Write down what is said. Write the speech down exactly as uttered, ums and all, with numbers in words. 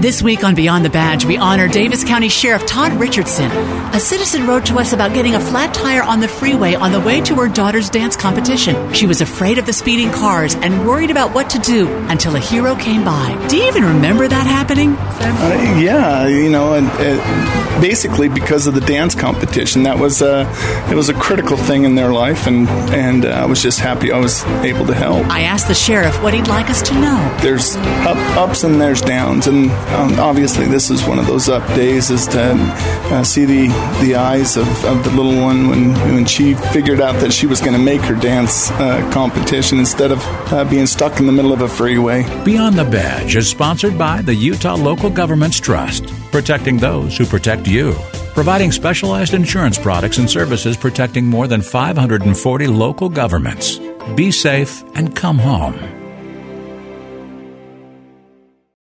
This week on Beyond the Badge, we honor Davis County Sheriff Todd Richardson. A citizen wrote to us about getting a flat tire on the freeway on the way to her daughter's dance competition. She was afraid of the speeding cars and worried about what to do until a hero came by. Do you even remember that happening? Uh, yeah, you know, and uh, basically because of the dance competition, that was uh, it was a critical thing in their life, and and uh, I was just happy I was able to help. I asked the sheriff what he'd like us to know. There's up, ups and there's downs, and um, obviously this is one of those up days, is to uh, see the, the eyes of, of the little one when, when she figured out that she was going to make her dance uh, competition instead of uh, being stuck in the middle of a freeway. Beyond the Badge is sponsored by the Utah Local Governments Trust, protecting those who protect you. Providing specialized insurance products and services protecting more than five hundred forty local governments. Be safe and come home.